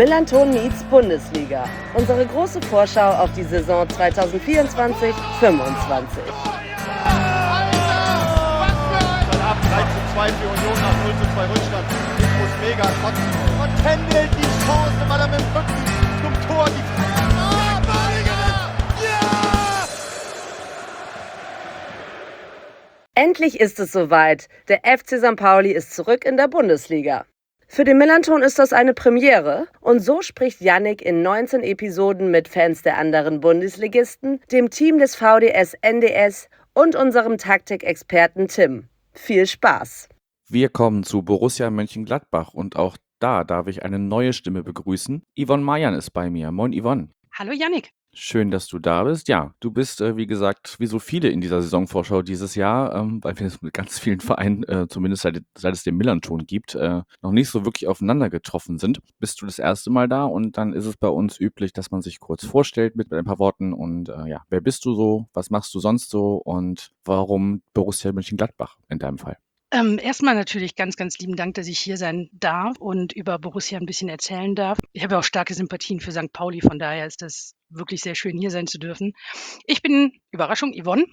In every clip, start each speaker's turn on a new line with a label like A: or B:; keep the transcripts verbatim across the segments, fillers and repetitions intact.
A: Millanton meets Bundesliga. Unsere große Vorschau auf die Saison zwanzig vierundzwanzig fünfundzwanzig.
B: drei zu zwei für Union nach null zu zwei Rückstand. Ich muss mega kotzen. Und Pendel die Chance, weil er mit dem Rücken zum Tor die
A: Endlich ist es soweit. Der F C Sankt Pauli ist zurück in der Bundesliga. Für den Millanton ist das eine Premiere und so spricht Yannick in neunzehn Episoden mit Fans der anderen Bundesligisten, dem Team des V D S N D S und unserem Taktikexperten Tim. Viel Spaß!
C: Wir kommen zu Borussia Mönchengladbach und auch da darf ich eine neue Stimme begrüßen. Yvonne Mayan ist bei mir. Moin Yvonne.
D: Hallo Yannick.
C: Schön, dass du da bist. Ja, du bist, äh, wie gesagt, wie so viele in dieser Saisonvorschau dieses Jahr, ähm, weil wir es mit ganz vielen Vereinen, äh, zumindest seit, seit es den Millanton gibt, äh, noch nicht so wirklich aufeinander getroffen sind. Bist du das erste Mal da und dann ist es bei uns üblich, dass man sich kurz vorstellt mit ein paar Worten und äh, ja, wer bist du so, was machst du sonst so und warum Borussia Mönchengladbach in deinem Fall?
D: Ähm, erstmal natürlich ganz, ganz lieben Dank, dass ich hier sein darf und über Borussia ein bisschen erzählen darf. Ich habe ja auch starke Sympathien für Sankt Pauli, von daher ist das wirklich sehr schön, hier sein zu dürfen. Ich bin, Überraschung, Yvonne.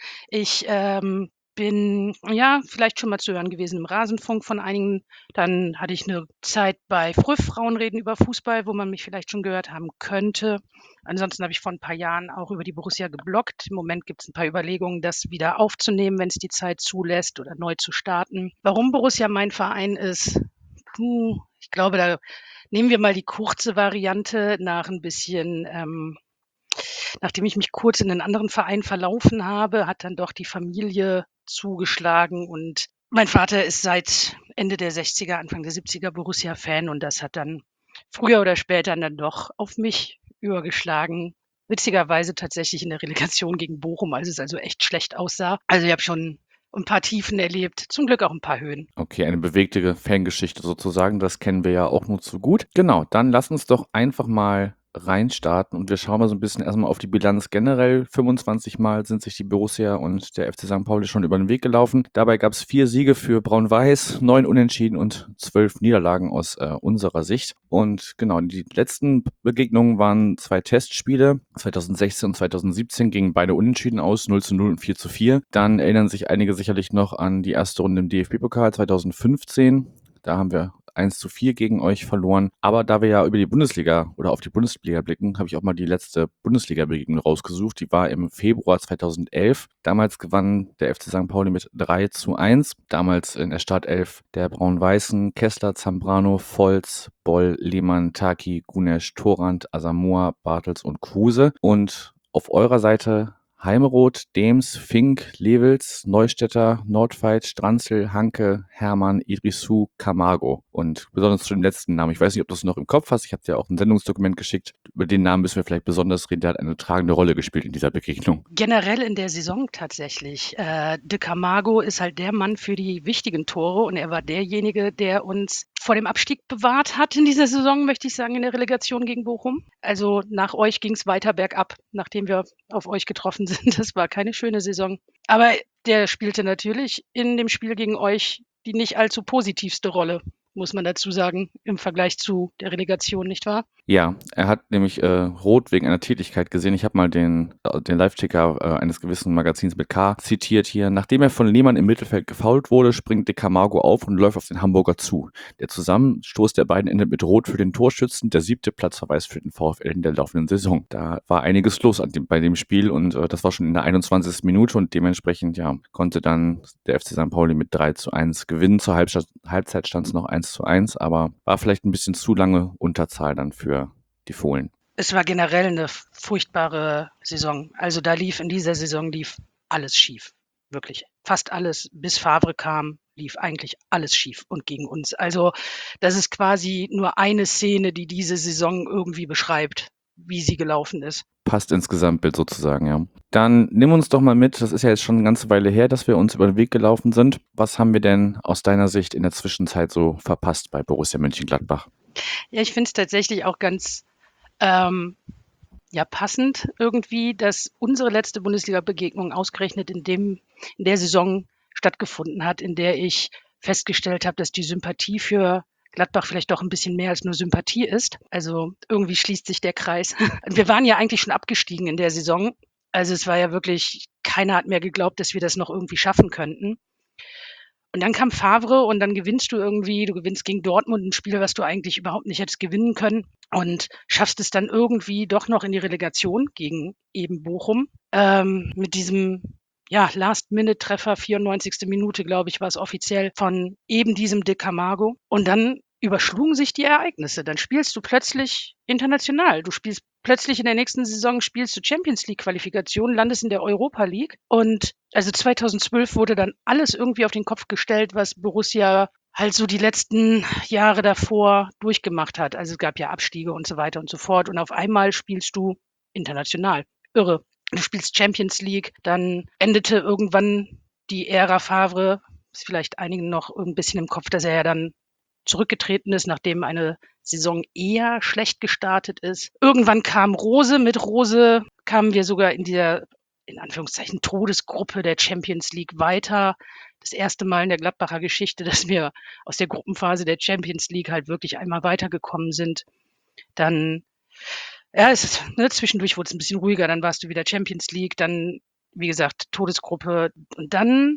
D: Ich ähm, bin, ja, vielleicht schon mal zu hören gewesen im Rasenfunk von einigen. Dann hatte ich eine Zeit bei Früff, Frauen reden über Fußball, wo man mich vielleicht schon gehört haben könnte. Ansonsten habe ich vor ein paar Jahren auch über die Borussia gebloggt. Im Moment gibt es ein paar Überlegungen, das wieder aufzunehmen, wenn es die Zeit zulässt oder neu zu starten. Warum Borussia mein Verein ist, puh, ich glaube, da nehmen wir mal die kurze Variante nach ein bisschen, ähm, nachdem ich mich kurz in einen anderen Verein verlaufen habe, hat dann doch die Familie zugeschlagen und mein Vater ist seit Ende der sechziger, Anfang der siebziger Borussia-Fan und das hat dann früher oder später dann doch auf mich übergeschlagen. Witzigerweise tatsächlich in der Relegation gegen Bochum, als es also echt schlecht aussah. Also ich habe schon ein paar Tiefen erlebt, zum Glück auch ein paar Höhen.
C: Okay, eine bewegte Fangeschichte sozusagen, das kennen wir ja auch nur zu gut. Genau, dann lass uns doch einfach mal reinstarten und wir schauen mal so ein bisschen erstmal auf die Bilanz generell. fünfundzwanzig Mal sind sich die Borussia und der F C Sankt Pauli schon über den Weg gelaufen. Dabei gab es vier Siege für Braun-Weiß, neun Unentschieden und zwölf Niederlagen aus äh, unserer Sicht. Und genau, die letzten Begegnungen waren zwei Testspiele, zweitausendsechzehn und zweitausendsiebzehn gingen beide Unentschieden aus, null zu null und vier zu vier. Dann erinnern sich einige sicherlich noch an die erste Runde im D F B-Pokal zweitausendfünfzehn. Da haben wir eins zu vier gegen euch verloren. Aber da wir ja über die Bundesliga oder auf die Bundesliga blicken, habe ich auch mal die letzte Bundesliga-Begegnung rausgesucht. Die war im Februar zweitausendelf. Damals gewann der F C Sankt Pauli mit drei zu eins. Damals in der Startelf der Braun-Weißen Kessler, Zambrano, Volz, Boll, Lehmann, Taki, Gunesch, Torrand, Asamoah, Bartels und Kruse. Und auf eurer Seite Heimeroth, Dems, Fink, Lewels, Neustädter, Nordveit, Stranzel, Hanke, Hermann, Idrissou, Camargo. Und besonders zu dem letzten Namen, ich weiß nicht, ob du es noch im Kopf hast, ich habe dir auch ein Sendungsdokument geschickt, über den Namen müssen wir vielleicht besonders reden, der hat eine tragende Rolle gespielt in dieser Begegnung.
D: Generell in der Saison tatsächlich. Äh, de Camargo ist halt der Mann für die wichtigen Tore und er war derjenige, der uns vor dem Abstieg bewahrt hat in dieser Saison, möchte ich sagen, in der Relegation gegen Bochum. Also nach euch ging es weiter bergab, nachdem wir auf euch getroffen sind. Das war keine schöne Saison. Aber der spielte natürlich in dem Spiel gegen euch die nicht allzu positivste Rolle, muss man dazu sagen, im Vergleich zu der Relegation, nicht wahr?
C: Ja, er hat nämlich äh, rot wegen einer Tätigkeit gesehen. Ich habe mal den, äh, den Live-Ticker äh, eines gewissen Magazins mit K zitiert hier. Nachdem er von Lehmann im Mittelfeld gefoult wurde, springt de Camargo auf und läuft auf den Hamburger zu. Der Zusammenstoß der beiden endet mit Rot für den Torschützen, der siebte Platzverweis für den VfL in der laufenden Saison. Da war einiges los an dem, bei dem Spiel und äh, das war schon in der einundzwanzigsten Minute und dementsprechend ja, konnte dann der F C Sankt Pauli mit drei zu eins gewinnen. Zur Halbzeit, Halbzeit stand es noch eins zu eins, aber war vielleicht ein bisschen zu lange Unterzahl dann für die Fohlen.
D: Es war generell eine furchtbare Saison. Also da lief in dieser Saison lief alles schief. Wirklich. Fast alles. Bis Favre kam, lief eigentlich alles schief und gegen uns. Also das ist quasi nur eine Szene, die diese Saison irgendwie beschreibt, wie sie gelaufen ist.
C: Passt ins Gesamtbild sozusagen, ja. Dann nimm uns doch mal mit, das ist ja jetzt schon eine ganze Weile her, dass wir uns über den Weg gelaufen sind. Was haben wir denn aus deiner Sicht in der Zwischenzeit so verpasst bei Borussia Mönchengladbach?
D: Ja, ich finde es tatsächlich auch ganz ähm, ja, passend irgendwie, dass unsere letzte Bundesliga-Begegnung ausgerechnet in dem, in der Saison stattgefunden hat, in der ich festgestellt habe, dass die Sympathie für Gladbach vielleicht doch ein bisschen mehr als nur Sympathie ist. Also irgendwie schließt sich der Kreis. Wir waren ja eigentlich schon abgestiegen in der Saison. Also es war ja wirklich, keiner hat mehr geglaubt, dass wir das noch irgendwie schaffen könnten. Und dann kam Favre und dann gewinnst du irgendwie, du gewinnst gegen Dortmund ein Spiel, was du eigentlich überhaupt nicht hättest gewinnen können und schaffst es dann irgendwie doch noch in die Relegation gegen eben Bochum. Ähm, mit diesem ja, Last-Minute-Treffer, vierundneunzigste Minute, glaube ich, war es offiziell, von eben diesem De Camargo. Und dann überschlugen sich die Ereignisse. Dann spielst du plötzlich international. Du spielst plötzlich in der nächsten Saison spielst du Champions League Qualifikation, landest in der Europa League. Und also zweitausendzwölf wurde dann alles irgendwie auf den Kopf gestellt, was Borussia halt so die letzten Jahre davor durchgemacht hat. Also es gab ja Abstiege und so weiter und so fort. Und auf einmal spielst du international. Irre. Du spielst Champions League, dann endete irgendwann die Ära Favre, ist vielleicht einigen noch ein bisschen im Kopf, dass er ja dann zurückgetreten ist, nachdem eine Saison eher schlecht gestartet ist. Irgendwann kam Rose. Mit Rose kamen wir sogar in dieser, in Anführungszeichen, Todesgruppe der Champions League weiter. Das erste Mal in der Gladbacher Geschichte, dass wir aus der Gruppenphase der Champions League halt wirklich einmal weitergekommen sind. Dann ja, es ist, ne, zwischendurch wurde es ein bisschen ruhiger, dann warst du wieder Champions League, dann, wie gesagt, Todesgruppe. Und dann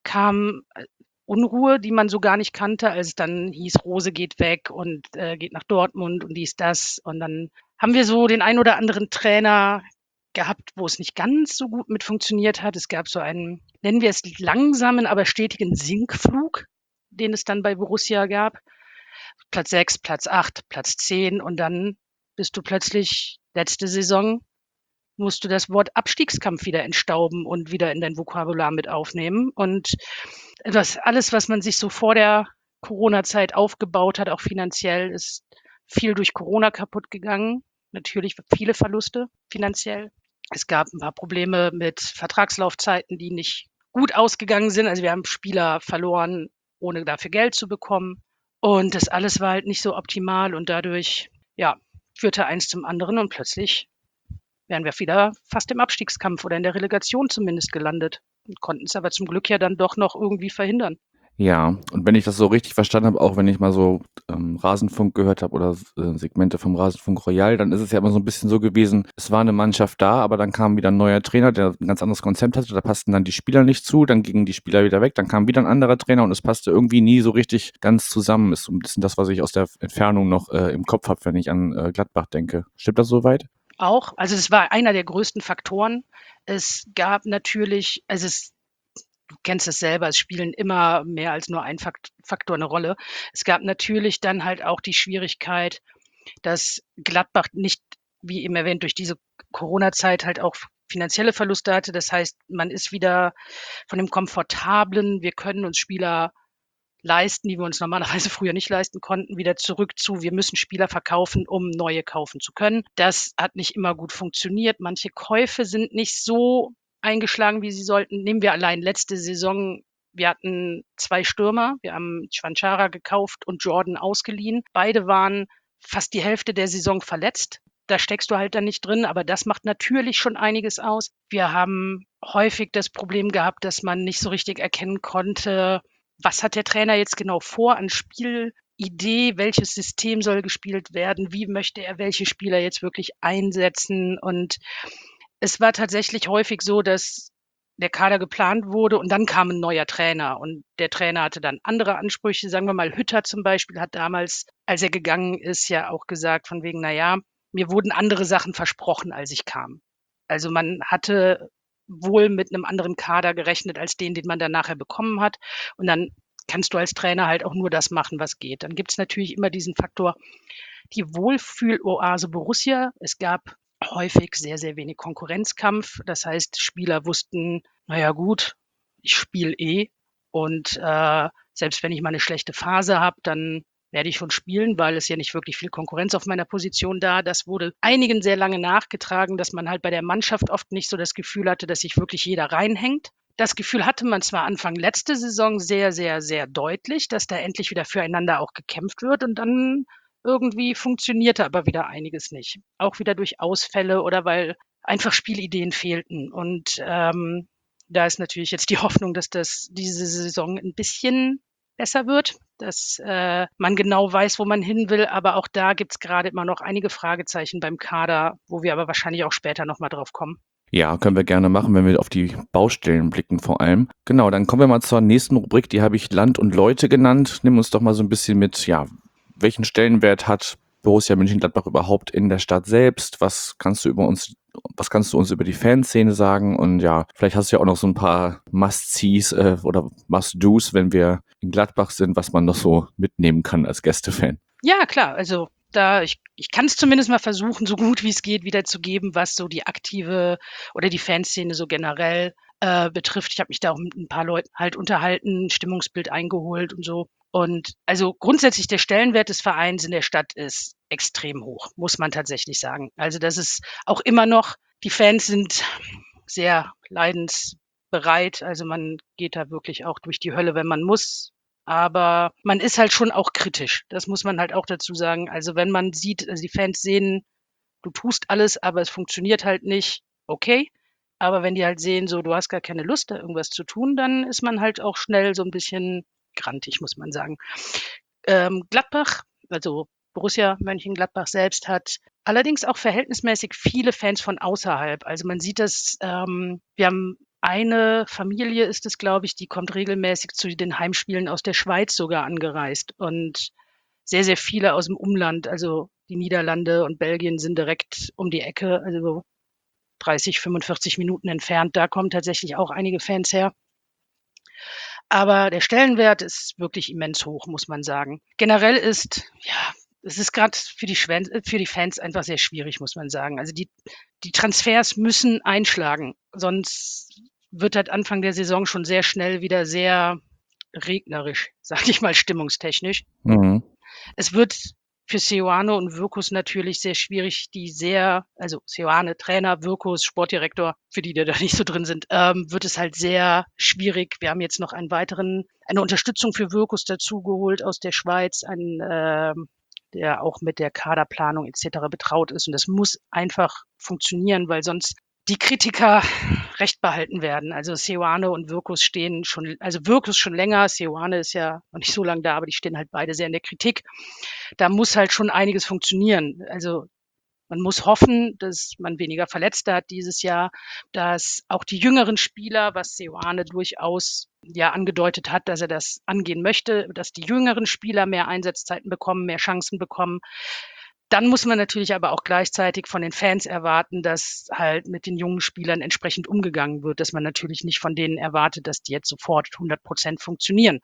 D: kam äh, Unruhe, die man so gar nicht kannte, als es dann hieß, Rose geht weg und äh, geht nach Dortmund und dies, das. Und dann haben wir so den ein oder anderen Trainer gehabt, wo es nicht ganz so gut mit funktioniert hat. Es gab so einen, nennen wir es langsamen, aber stetigen Sinkflug, den es dann bei Borussia gab. Platz sechs, Platz acht, Platz zehn und dann bist du plötzlich letzte Saison, musst du das Wort Abstiegskampf wieder entstauben und wieder in dein Vokabular mit aufnehmen. Und das alles, was man sich so vor der Corona-Zeit aufgebaut hat, auch finanziell, ist viel durch Corona kaputt gegangen. Natürlich viele Verluste finanziell. Es gab ein paar Probleme mit Vertragslaufzeiten, die nicht gut ausgegangen sind. Also wir haben Spieler verloren, ohne dafür Geld zu bekommen. Und das alles war halt nicht so optimal und dadurch, ja, führte eins zum anderen und plötzlich wären wir wieder fast im Abstiegskampf oder in der Relegation zumindest gelandet und konnten es aber zum Glück ja dann doch noch irgendwie verhindern.
C: Ja, und wenn ich das so richtig verstanden habe, auch wenn ich mal so ähm, Rasenfunk gehört habe oder äh, Segmente vom Rasenfunk Royal, dann ist es ja immer so ein bisschen so gewesen, es war eine Mannschaft da, aber dann kam wieder ein neuer Trainer, der ein ganz anderes Konzept hatte, da passten dann die Spieler nicht zu, dann gingen die Spieler wieder weg, dann kam wieder ein anderer Trainer und es passte irgendwie nie so richtig ganz zusammen. Ist so ein bisschen das, was ich aus der Entfernung noch äh, im Kopf habe, wenn ich an äh, Gladbach denke. Stimmt das soweit?
D: Auch, also es war einer der größten Faktoren. Es gab natürlich, also es du kennst es selber, es spielen immer mehr als nur ein Fakt Faktor eine Rolle. Es gab natürlich dann halt auch die Schwierigkeit, dass Gladbach nicht, wie eben erwähnt, durch diese Corona-Zeit halt auch finanzielle Verluste hatte. Das heißt, man ist wieder von dem Komfortablen, wir können uns Spieler leisten, die wir uns normalerweise früher nicht leisten konnten, wieder zurück zu, wir müssen Spieler verkaufen, um neue kaufen zu können. Das hat nicht immer gut funktioniert. Manche Käufe sind nicht so eingeschlagen, wie sie sollten. Nehmen wir allein letzte Saison. Wir hatten zwei Stürmer. Wir haben Schwanchara gekauft und Jordan ausgeliehen. Beide waren fast die Hälfte der Saison verletzt. Da steckst du halt dann nicht drin, aber das macht natürlich schon einiges aus. Wir haben häufig das Problem gehabt, dass man nicht so richtig erkennen konnte, was hat der Trainer jetzt genau vor an Spielidee, welches System soll gespielt werden, wie möchte er welche Spieler jetzt wirklich einsetzen. Und es war tatsächlich häufig so, dass der Kader geplant wurde und dann kam ein neuer Trainer und der Trainer hatte dann andere Ansprüche. Sagen wir mal, Hütter zum Beispiel hat damals, als er gegangen ist, ja auch gesagt von wegen, na ja, mir wurden andere Sachen versprochen, als ich kam. Also man hatte wohl mit einem anderen Kader gerechnet als den, den man dann nachher bekommen hat. Und dann kannst du als Trainer halt auch nur das machen, was geht. Dann gibt es natürlich immer diesen Faktor, die Wohlfühloase Borussia. Es gab häufig sehr, sehr wenig Konkurrenzkampf. Das heißt, Spieler wussten, naja gut, ich spiele eh. Und äh, selbst wenn ich mal eine schlechte Phase habe, dann werde ich schon spielen, weil es ja nicht wirklich viel Konkurrenz auf meiner Position da. Das wurde einigen sehr lange nachgetragen, dass man halt bei der Mannschaft oft nicht so das Gefühl hatte, dass sich wirklich jeder reinhängt. Das Gefühl hatte man zwar Anfang letzte Saison sehr, sehr, sehr deutlich, dass da endlich wieder füreinander auch gekämpft wird und dann irgendwie funktionierte aber wieder einiges nicht. Auch wieder durch Ausfälle oder weil einfach Spielideen fehlten. Und ähm, da ist natürlich jetzt die Hoffnung, dass das diese Saison ein bisschen besser wird. dass äh, man genau weiß, wo man hin will. Aber auch da gibt es gerade immer noch einige Fragezeichen beim Kader, wo wir aber wahrscheinlich auch später nochmal drauf kommen.
C: Ja, können wir gerne machen, wenn wir auf die Baustellen blicken vor allem. Genau, dann kommen wir mal zur nächsten Rubrik, die habe ich Land und Leute genannt. Nimm uns doch mal so ein bisschen mit, ja, welchen Stellenwert hat Borussia Mönchengladbach überhaupt in der Stadt selbst? Was kannst du über uns, was kannst du uns über die Fanszene sagen? Und ja, vielleicht hast du ja auch noch so ein paar Must-Sees äh, oder Must-Dos, wenn wir in Gladbach sind, was man noch so mitnehmen kann als Gästefan.
D: Ja, klar, also da ich, ich kann es zumindest mal versuchen, so gut wie es geht, wiederzugeben, was so die aktive oder die Fanszene so generell äh, betrifft. Ich habe mich da auch mit ein paar Leuten halt unterhalten, Stimmungsbild eingeholt und so. Und also grundsätzlich der Stellenwert des Vereins in der Stadt ist extrem hoch, muss man tatsächlich sagen. Also das ist auch immer noch, die Fans sind sehr leidensbereit. Also man geht da wirklich auch durch die Hölle, wenn man muss. Aber man ist halt schon auch kritisch. Das muss man halt auch dazu sagen. Also wenn man sieht, also die Fans sehen, du tust alles, aber es funktioniert halt nicht, okay. Aber wenn die halt sehen, so du hast gar keine Lust, da irgendwas zu tun, dann ist man halt auch schnell so ein bisschen grantig, muss man sagen. Ähm, Gladbach, also Borussia Mönchengladbach selbst hat allerdings auch verhältnismäßig viele Fans von außerhalb. Also man sieht das, ähm, wir haben eine Familie ist es, glaube ich, die kommt regelmäßig zu den Heimspielen aus der Schweiz sogar angereist und sehr, sehr viele aus dem Umland, also die Niederlande und Belgien sind direkt um die Ecke, also so dreißig, fünfundvierzig Minuten entfernt. Da kommen tatsächlich auch einige Fans her. Aber der Stellenwert ist wirklich immens hoch, muss man sagen. Generell ist, ja, es ist gerade für die Schwen für die Fans einfach sehr schwierig, muss man sagen. Also die, die Transfers müssen einschlagen, sonst wird halt Anfang der Saison schon sehr schnell wieder sehr regnerisch, sage ich mal, stimmungstechnisch.
C: Mhm.
D: Es wird für Seoane und Wirkus natürlich sehr schwierig, die sehr, also Seoane Trainer, Wirkus Sportdirektor, für die, die da nicht so drin sind, ähm, wird es halt sehr schwierig. Wir haben jetzt noch einen weiteren, eine Unterstützung für Wirkus dazu geholt aus der Schweiz, einen, ähm, der auch mit der Kaderplanung et cetera betraut ist. Und das muss einfach funktionieren, weil sonst die Kritiker recht behalten werden. Also Seoane und Wirkus stehen schon, also Wirkus schon länger, Seoane ist ja noch nicht so lange da, aber die stehen halt beide sehr in der Kritik. Da muss halt schon einiges funktionieren. Also man muss hoffen, dass man weniger Verletzte hat dieses Jahr, dass auch die jüngeren Spieler, was Seoane durchaus ja angedeutet hat, dass er das angehen möchte, dass die jüngeren Spieler mehr Einsatzzeiten bekommen, mehr Chancen bekommen. Dann muss man natürlich aber auch gleichzeitig von den Fans erwarten, dass halt mit den jungen Spielern entsprechend umgegangen wird, dass man natürlich nicht von denen erwartet, dass die jetzt sofort hundert Prozent funktionieren.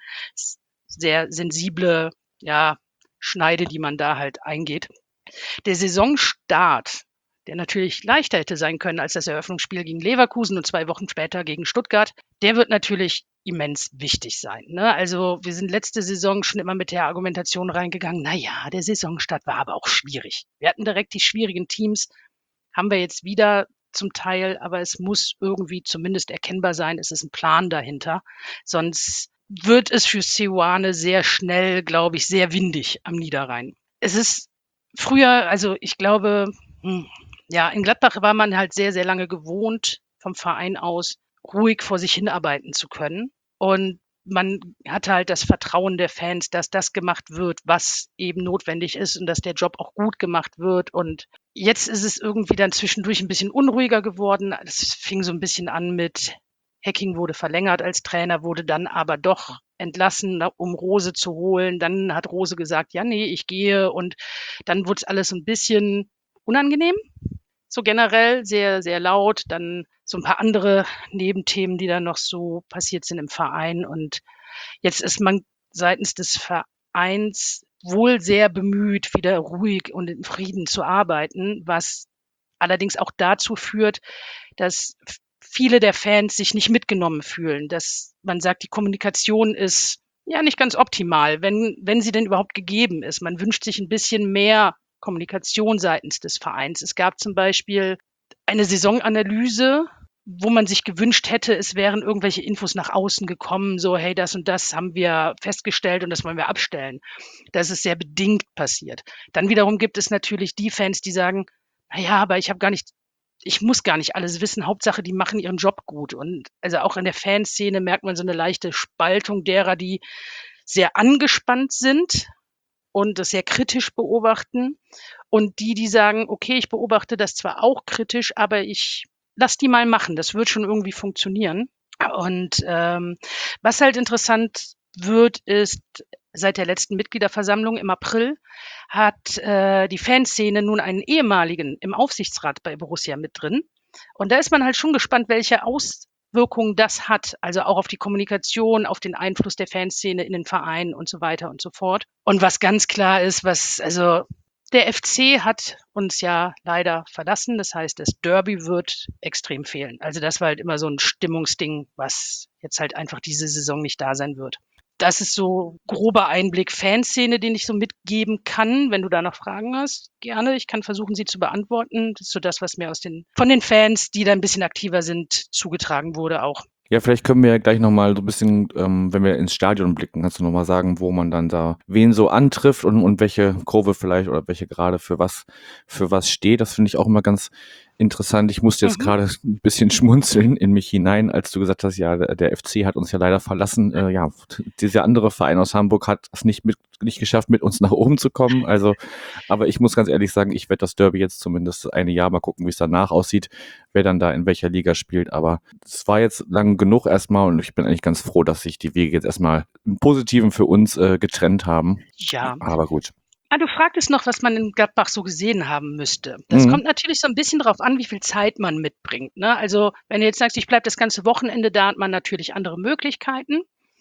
D: Sehr sensible, ja, Schneide, die man da halt eingeht. Der Saisonstart, der natürlich leichter hätte sein können als das Eröffnungsspiel gegen Leverkusen und zwei Wochen später gegen Stuttgart, der wird natürlich immens wichtig sein. Ne? Also wir sind letzte Saison schon immer mit der Argumentation reingegangen, naja, der Saisonstart war aber auch schwierig. Wir hatten direkt die schwierigen Teams, haben wir jetzt wieder zum Teil, aber es muss irgendwie zumindest erkennbar sein, es ist ein Plan dahinter. Sonst wird es für Seoane sehr schnell, glaube ich, sehr windig am Niederrhein. Es ist früher, also ich glaube, hm, ja, in Gladbach war man halt sehr, sehr lange gewohnt, vom Verein aus ruhig vor sich hinarbeiten zu können. Und man hatte halt das Vertrauen der Fans, dass das gemacht wird, was eben notwendig ist und dass der Job auch gut gemacht wird. Und jetzt ist es irgendwie dann zwischendurch ein bisschen unruhiger geworden. Es fing so ein bisschen an mit Hacking wurde verlängert als Trainer, wurde dann aber doch entlassen, um Rose zu holen. Dann hat Rose gesagt, ja, nee, ich gehe. Und dann wurde es alles ein bisschen unangenehm. So generell sehr, sehr laut. Dann so ein paar andere Nebenthemen, die dann noch so passiert sind im Verein. Und jetzt ist man seitens des Vereins wohl sehr bemüht, wieder ruhig und in Frieden zu arbeiten, was allerdings auch dazu führt, dass viele der Fans sich nicht mitgenommen fühlen, dass man sagt, die Kommunikation ist ja nicht ganz optimal, wenn, wenn sie denn überhaupt gegeben ist. Man wünscht sich ein bisschen mehr Kommunikation seitens des Vereins. Es gab zum Beispiel eine Saisonanalyse, wo man sich gewünscht hätte, es wären irgendwelche Infos nach außen gekommen, so, hey, das und das haben wir festgestellt und das wollen wir abstellen. Das ist sehr bedingt passiert. Dann wiederum gibt es natürlich die Fans, die sagen, naja, aber ich habe gar nicht, ich muss gar nicht alles wissen. Hauptsache, die machen ihren Job gut. Und also auch in der Fanszene merkt man so eine leichte Spaltung derer, die sehr angespannt sind und das sehr kritisch beobachten und die, die sagen, okay, ich beobachte das zwar auch kritisch, aber ich lass die mal machen, das wird schon irgendwie funktionieren. Und ähm, was halt interessant wird, ist, seit der letzten Mitgliederversammlung im April hat äh, die Fanszene nun einen ehemaligen im Aufsichtsrat bei Borussia mit drin. Und da ist man halt schon gespannt, welche Auswirkungen das hat, also auch auf die Kommunikation, auf den Einfluss der Fanszene in den Vereinen und so weiter und so fort. Und was ganz klar ist, was, also der F C hat uns ja leider verlassen. Das heißt, das Derby wird extrem fehlen. Also das war halt immer so ein Stimmungsding, was jetzt halt einfach diese Saison nicht da sein wird. Das ist so grober Einblick Fanszene, den ich so mitgeben kann. Wenn du da noch Fragen hast, gerne. Ich kann versuchen, sie zu beantworten. Das ist so das, was mir aus den, von den Fans, die da ein bisschen aktiver sind, zugetragen wurde auch.
C: Ja, vielleicht können wir ja gleich nochmal so ein bisschen, ähm, wenn wir ins Stadion blicken, kannst du nochmal sagen, wo man dann da wen so antrifft und, und welche Kurve vielleicht oder welche gerade für was, für was steht. Das finde ich auch immer ganz interessant. Ich musste jetzt
D: Mhm.
C: gerade ein bisschen schmunzeln in mich hinein, als du gesagt hast, ja, der, der F C hat uns ja leider verlassen. Äh, ja, dieser andere Verein aus Hamburg hat es nicht mit, nicht geschafft, mit uns nach oben zu kommen. Also, aber ich muss ganz ehrlich sagen, ich werde das Derby jetzt zumindest eine Jahr mal gucken, wie es danach aussieht, wer dann da in welcher Liga spielt. Aber es war jetzt lang genug erstmal und ich bin eigentlich ganz froh, dass sich die Wege jetzt erstmal im Positiven für uns äh, getrennt haben.
D: Ja.
C: Aber gut.
D: Ah, du fragtest noch, was man in Gladbach so gesehen haben müsste. Das
C: Mhm.
D: kommt natürlich so ein bisschen drauf an, wie viel Zeit man mitbringt, ne? Also, wenn du jetzt sagst, ich bleibe das ganze Wochenende da, hat man natürlich andere Möglichkeiten.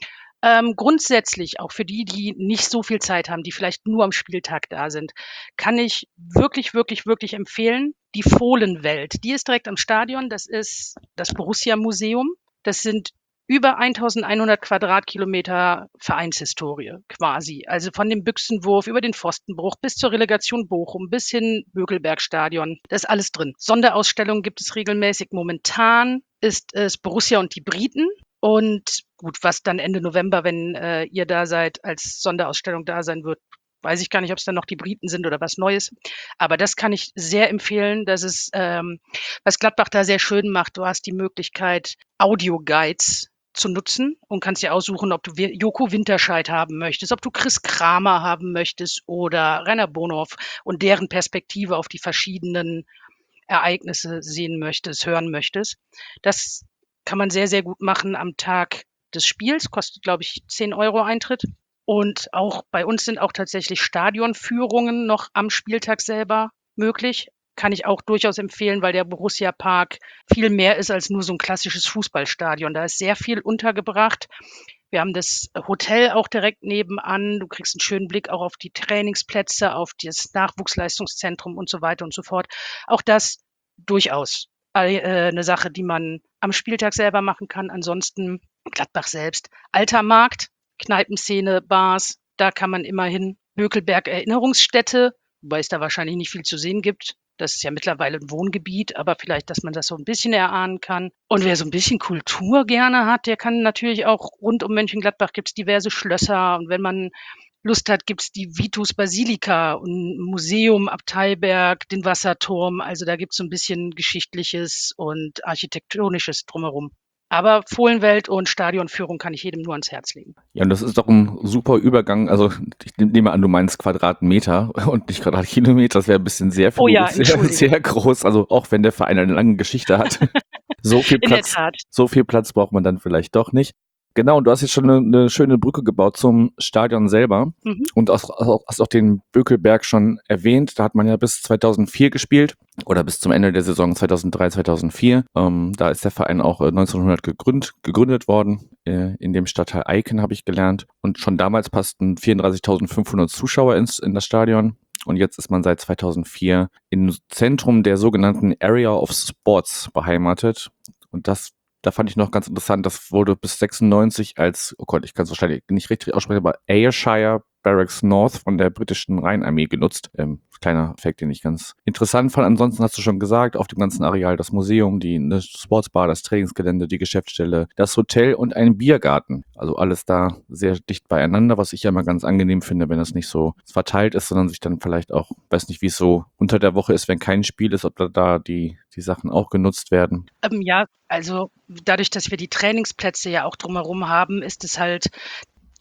D: Ähm, grundsätzlich, auch für die, die nicht so viel Zeit haben, die vielleicht nur am Spieltag da sind, kann ich wirklich, wirklich, wirklich empfehlen, die Fohlenwelt. Die ist direkt am Stadion. Das ist das Borussia-Museum. Das sind über eintausendeinhundert Quadratkilometer Vereinshistorie quasi. Also von dem Büchsenwurf über den Pfostenbruch bis zur Relegation Bochum bis hin Bökelbergstadion. Das ist alles drin. Sonderausstellungen gibt es regelmäßig. Momentan ist es Borussia und die Briten. Und gut, was dann Ende November, wenn äh, ihr da seid, als Sonderausstellung da sein wird, weiß ich gar nicht, ob es dann noch die Briten sind oder was Neues. Aber das kann ich sehr empfehlen. Das ist, ähm, was Gladbach da sehr schön macht. Du hast die Möglichkeit, Audioguides zu nutzen und kannst dir aussuchen, ob du Joko Winterscheid haben möchtest, ob du Chris Kramer haben möchtest oder Rainer Bonhoff und deren Perspektive auf die verschiedenen Ereignisse sehen möchtest, hören möchtest. Das kann man sehr, sehr gut machen am Tag des Spiels. Kostet, glaube ich, zehn Euro Eintritt. Und auch bei uns sind auch tatsächlich Stadionführungen noch am Spieltag selber möglich. Kann ich auch durchaus empfehlen, weil der Borussia Park viel mehr ist als nur so ein klassisches Fußballstadion. Da ist sehr viel untergebracht. Wir haben das Hotel auch direkt nebenan. Du kriegst einen schönen Blick auch auf die Trainingsplätze, auf das Nachwuchsleistungszentrum und so weiter und so fort. Auch das durchaus äh, eine Sache, die man am Spieltag selber machen kann. Ansonsten Gladbach selbst. Alter Markt, Kneipenszene, Bars, da kann man immerhin. Bökelberg Erinnerungsstätte, wobei es da wahrscheinlich nicht viel zu sehen gibt. Das ist ja mittlerweile ein Wohngebiet, aber vielleicht, dass man das so ein bisschen erahnen kann. Und wer so ein bisschen Kultur gerne hat, der kann natürlich auch rund um Mönchengladbach gibt es diverse Schlösser. Und wenn man Lust hat, gibt es die Vitus Basilika und Museum Abteiberg, den Wasserturm. Also da gibt es so ein bisschen Geschichtliches und Architektonisches drumherum. Aber Fohlenwelt und Stadionführung kann ich jedem nur ans Herz legen.
C: Ja, und das ist doch ein super Übergang. Also ich nehme an, du meinst Quadratmeter und nicht Quadratkilometer. Das wäre ein bisschen sehr viel,
D: Oh ja,
C: sehr,
D: Entschuldigung.
C: sehr groß. Also auch wenn der Verein eine lange Geschichte hat. So viel
D: In der
C: Platz,
D: Tat.
C: so viel Platz braucht man dann vielleicht doch nicht. Genau, und du hast jetzt schon eine, eine schöne Brücke gebaut zum Stadion selber
D: Mhm.
C: und hast auch, hast auch den Bökelberg schon erwähnt. Da hat man ja bis zweitausendvier gespielt oder bis zum Ende der Saison zweitausenddrei, zweitausendvier. Ähm, da ist der Verein auch äh, neunzehnhundert gegründet, gegründet worden. Äh, in dem Stadtteil Eiken habe ich gelernt. Und schon damals passten vierunddreißigtausendfünfhundert Zuschauer ins, in das Stadion. Und jetzt ist man seit zweitausendvier im Zentrum der sogenannten Area of Sports beheimatet. Und das Da fand ich noch ganz interessant, das wurde bis sechsundneunzig als, oh Gott, ich kann es wahrscheinlich nicht richtig aussprechen, aber Ayrshire Barracks North von der britischen Rheinarmee genutzt. Ähm, kleiner Fact, den ich ganz interessant fand. Ansonsten hast du schon gesagt, auf dem ganzen Areal das Museum, die eine Sportsbar, das Trainingsgelände, die Geschäftsstelle, das Hotel und ein Biergarten. Also alles da sehr dicht beieinander, was ich ja immer ganz angenehm finde, wenn das nicht so verteilt ist, sondern sich dann vielleicht auch, weiß nicht, wie es so unter der Woche ist, wenn kein Spiel ist, ob da, da die, die Sachen auch genutzt werden.
D: Ähm, ja, also dadurch, dass wir die Trainingsplätze ja auch drumherum haben, ist es halt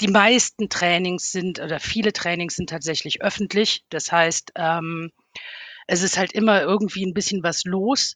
D: die meisten Trainings sind oder viele Trainings sind tatsächlich öffentlich. Das heißt, ähm, es ist halt immer irgendwie ein bisschen was los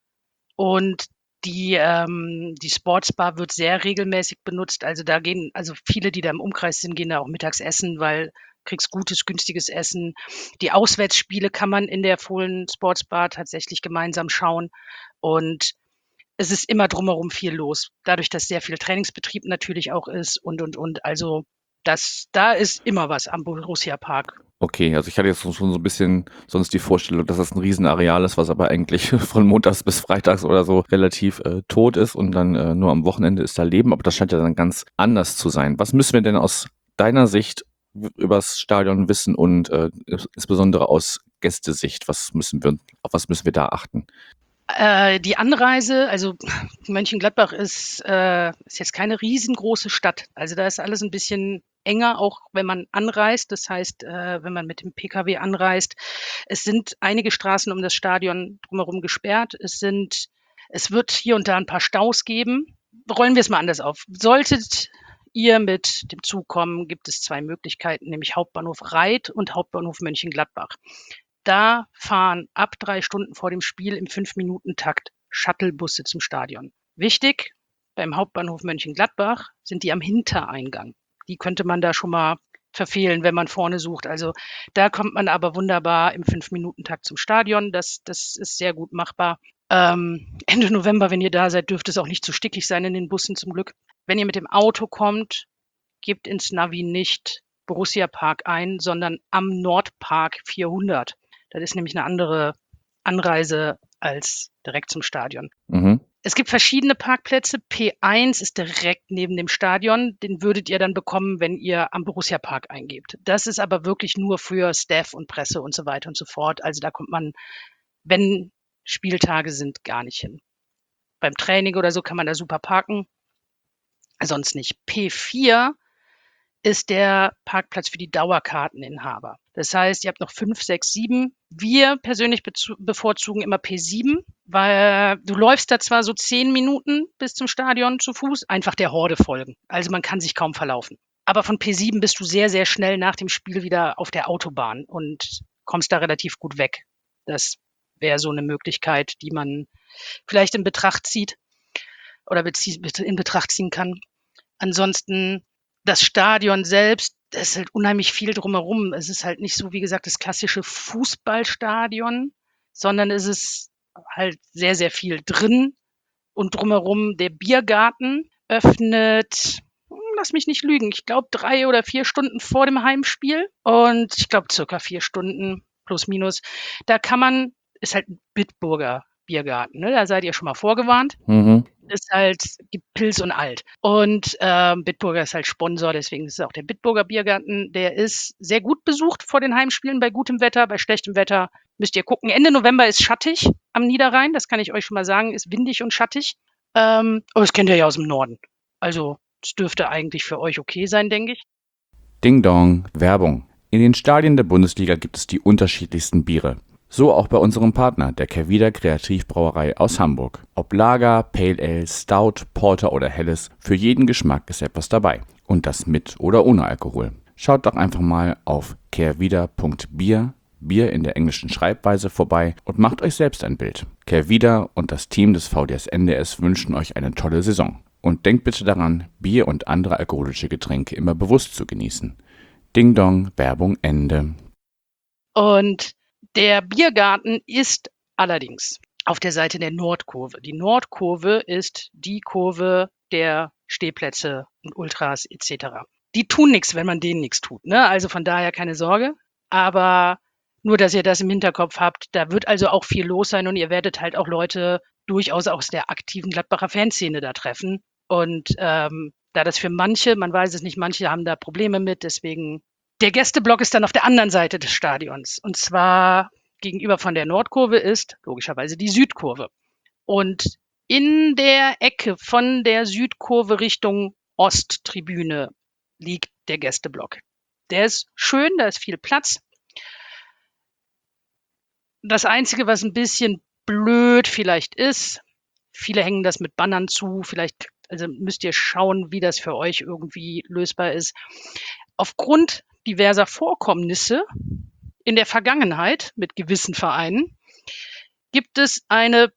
D: und die, ähm, die Sportsbar wird sehr regelmäßig benutzt. Also da gehen, also viele, die da im Umkreis sind, gehen da auch mittags essen, weil kriegst gutes, günstiges Essen. Die Auswärtsspiele kann man in der Fohlen Sportsbar tatsächlich gemeinsam schauen und es ist immer drumherum viel los. Dadurch, dass sehr viel Trainingsbetrieb natürlich auch ist und, und, und. Also das, da ist immer was am Borussia Park.
C: Okay, also ich hatte jetzt schon so ein bisschen sonst die Vorstellung, dass das ein Riesenareal ist, was aber eigentlich von montags bis freitags oder so relativ äh, tot ist und dann äh, nur am Wochenende ist da Leben. Aber das scheint ja dann ganz anders zu sein. Was müssen wir denn aus deiner Sicht w- übers Stadion wissen und äh, ins- insbesondere aus Gästesicht? Was müssen wir, auf was müssen wir da achten?
D: Äh, die Anreise, also Mönchengladbach ist, äh, ist jetzt keine riesengroße Stadt. Also da ist alles ein bisschen enger, auch wenn man anreist. Das heißt, äh, wenn man mit dem P K W anreist. Es sind einige Straßen um das Stadion drumherum gesperrt. Es sind, es wird hier und da ein paar Staus geben. Rollen wir es mal anders auf. Solltet ihr mit dem Zug kommen, gibt es zwei Möglichkeiten, nämlich Hauptbahnhof Reit und Hauptbahnhof Mönchengladbach. Da fahren ab drei Stunden vor dem Spiel im Fünf-Minuten-Takt Shuttlebusse zum Stadion. Wichtig, beim Hauptbahnhof Mönchengladbach sind die am Hintereingang. Die könnte man da schon mal verfehlen, wenn man vorne sucht. Also da kommt man aber wunderbar im Fünf-Minuten-Takt zum Stadion. Das, das ist sehr gut machbar. Ähm, Ende November, wenn ihr da seid, dürfte es auch nicht zu stickig sein in den Bussen zum Glück. Wenn ihr mit dem Auto kommt, gebt ins Navi nicht Borussia Park ein, sondern am Nordpark vierhundert. Das ist nämlich eine andere Anreise als direkt zum Stadion.
C: Mhm.
D: Es gibt verschiedene Parkplätze. P eins ist direkt neben dem Stadion. Den würdet ihr dann bekommen, wenn ihr am Borussia Park eingebt. Das ist aber wirklich nur für Staff und Presse und so weiter und so fort. Also da kommt man, wenn Spieltage sind, gar nicht hin. Beim Training oder so kann man da super parken, sonst nicht. P vier ist der Parkplatz für die Dauerkarteninhaber. Das heißt, ihr habt noch fünf, sechs, sieben. Wir persönlich bevorzugen immer P sieben, weil du läufst da zwar so zehn Minuten bis zum Stadion zu Fuß, einfach der Horde folgen. Also man kann sich kaum verlaufen. Aber von P sieben bist du sehr, sehr schnell nach dem Spiel wieder auf der Autobahn und kommst da relativ gut weg. Das wäre so eine Möglichkeit, die man vielleicht in Betracht zieht oder in Betracht ziehen kann. Ansonsten das Stadion selbst, da ist halt unheimlich viel drumherum. Es ist halt nicht so, wie gesagt, das klassische Fußballstadion, sondern es ist halt sehr, sehr viel drin und drumherum der Biergarten öffnet, hm, lass mich nicht lügen, ich glaube drei oder vier Stunden vor dem Heimspiel und ich glaube circa vier Stunden plus minus. Da kann man, ist halt ein Bitburger Biergarten, ne? Da seid ihr schon mal vorgewarnt.
C: Mhm.
D: Ist halt, gibt Pils und Alt. Und ähm, Bitburger ist halt Sponsor, deswegen ist es auch der Bitburger Biergarten. Der ist sehr gut besucht vor den Heimspielen bei gutem Wetter, bei schlechtem Wetter müsst ihr gucken. Ende November ist schattig am Niederrhein, das kann ich euch schon mal sagen, ist windig und schattig. Ähm, aber das kennt ihr ja aus dem Norden. Also es dürfte eigentlich für euch okay sein, denke ich.
C: Ding Dong, Werbung. In den Stadien der Bundesliga gibt es die unterschiedlichsten Biere. So auch bei unserem Partner, der Kervida Kreativbrauerei aus Hamburg. Ob Lager, Pale Ale, Stout, Porter oder Helles, für jeden Geschmack ist etwas dabei. Und das mit oder ohne Alkohol. Schaut doch einfach mal auf kervida punkt bier, Bier in der englischen Schreibweise, vorbei und macht euch selbst ein Bild. Kervida und das Team des V D S N D S wünschen euch eine tolle Saison. Und denkt bitte daran, Bier und andere alkoholische Getränke immer bewusst zu genießen. Ding Dong, Werbung Ende.
D: Und der Biergarten ist allerdings auf der Seite der Nordkurve. Die Nordkurve ist die Kurve der Stehplätze und Ultras et cetera. Die tun nichts, wenn man denen nichts tut, ne? Also von daher keine Sorge. Aber nur, dass ihr das im Hinterkopf habt, da wird also auch viel los sein und ihr werdet halt auch Leute durchaus aus der aktiven Gladbacher Fanszene da treffen. Und ähm, da das für manche, man weiß es nicht, manche haben da Probleme mit, deswegen der Gästeblock ist dann auf der anderen Seite des Stadions. Und zwar gegenüber von der Nordkurve ist logischerweise die Südkurve. Und in der Ecke von der Südkurve Richtung Osttribüne liegt der Gästeblock. Der ist schön, da ist viel Platz. Das Einzige, was ein bisschen blöd vielleicht ist, viele hängen das mit Bannern zu, vielleicht Also müsst ihr schauen, wie das für euch irgendwie lösbar ist. Aufgrund diverser Vorkommnisse in der Vergangenheit mit gewissen Vereinen gibt es eine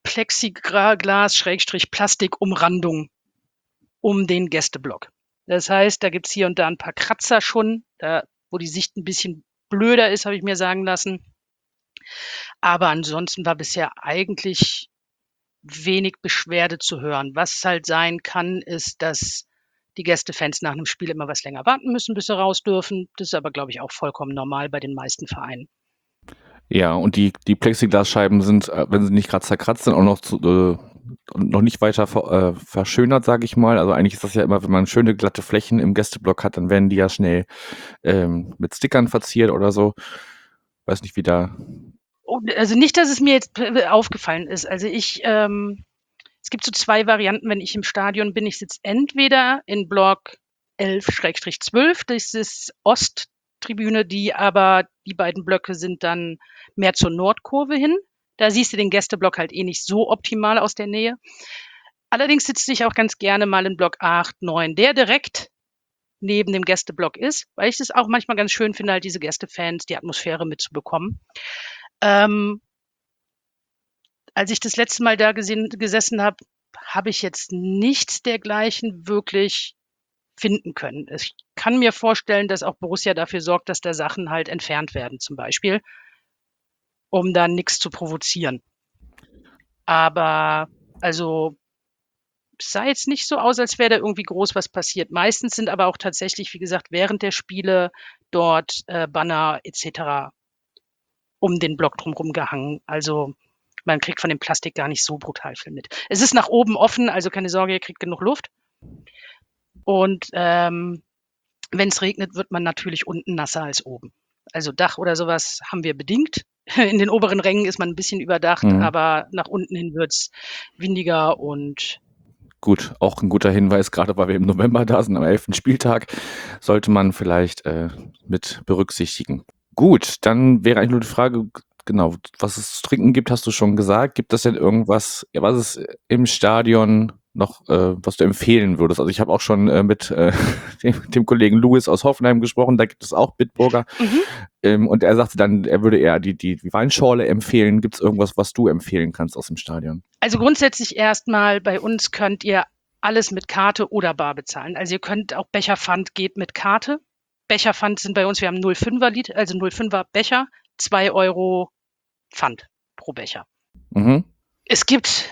D: Plexiglas-Plastik-Umrandung um den Gästeblock. Das heißt, da gibt's hier und da ein paar Kratzer schon, da, wo die Sicht ein bisschen blöder ist, habe ich mir sagen lassen. Aber ansonsten war bisher eigentlich wenig Beschwerde zu hören. Was halt sein kann, ist, dass die Gästefans nach einem Spiel immer was länger warten müssen, bis sie raus dürfen. Das ist aber, glaube ich, auch vollkommen normal bei den meisten Vereinen.
C: Ja, und die, die Plexiglasscheiben sind, äh, wenn sie nicht gerade zerkratzt sind, auch noch zu, äh, noch nicht weiter ver, äh, verschönert, sage ich mal. Also eigentlich ist das ja immer, wenn man schöne glatte Flächen im Gästeblock hat, dann werden die ja schnell ähm, mit Stickern verziert oder so. Weiß nicht, wie da.
D: Oh, also nicht, dass es mir jetzt p- aufgefallen ist. Also ich, ähm, es gibt so zwei Varianten, wenn ich im Stadion bin. Ich sitze entweder in Block elf zwölf, das ist Osttribüne, die aber, die beiden Blöcke sind dann mehr zur Nordkurve hin. Da siehst du den Gästeblock halt eh nicht so optimal aus der Nähe. Allerdings sitze ich auch ganz gerne mal in Block acht, neun, der direkt neben dem Gästeblock ist, weil ich es auch manchmal ganz schön finde, halt diese Gästefans, die Atmosphäre mitzubekommen. Ähm, als ich das letzte Mal da gesehen, gesessen habe, habe ich jetzt nichts dergleichen wirklich finden können. Ich kann mir vorstellen, dass auch Borussia dafür sorgt, dass da Sachen halt entfernt werden, zum Beispiel, um da nichts zu provozieren. Aber also es sah jetzt nicht so aus, als wäre da irgendwie groß was passiert. Meistens sind aber auch tatsächlich, wie gesagt, während der Spiele dort äh, Banner et cetera um den Block drumherum gehangen. Also man kriegt von dem Plastik gar nicht so brutal viel mit. Es ist nach oben offen, also keine Sorge, ihr kriegt genug Luft. Und ähm, wenn es regnet, wird man natürlich unten nasser als oben. Also Dach oder sowas haben wir bedingt. In den oberen Rängen ist man ein bisschen überdacht,
C: Mhm.
D: aber nach unten hin wird's windiger und
C: Gut, auch ein guter Hinweis, gerade weil wir im November da sind, am elften Spieltag, sollte man vielleicht äh, mit berücksichtigen. Gut, dann wäre eigentlich nur die Frage, genau, was es zu trinken gibt, hast du schon gesagt. Gibt es denn irgendwas, ja, was es im Stadion noch, äh, was du empfehlen würdest? Also ich habe auch schon äh, mit äh, dem, dem Kollegen Louis aus Hoffenheim gesprochen, da gibt es auch Bitburger.
D: mhm.
C: Ähm, und er sagte dann, er würde eher die, die, die Weinschorle empfehlen. Gibt es irgendwas, was du empfehlen kannst aus dem Stadion?
D: Also grundsätzlich erstmal, bei uns könnt ihr alles mit Karte oder bar bezahlen. Also ihr könnt auch Becherpfand geht mit Karte. Becherpfand sind bei uns, wir haben null Komma fünfer Liter, also null Komma fünfer Becher, zwei Euro Pfand pro Becher.
C: Mhm.
D: Es gibt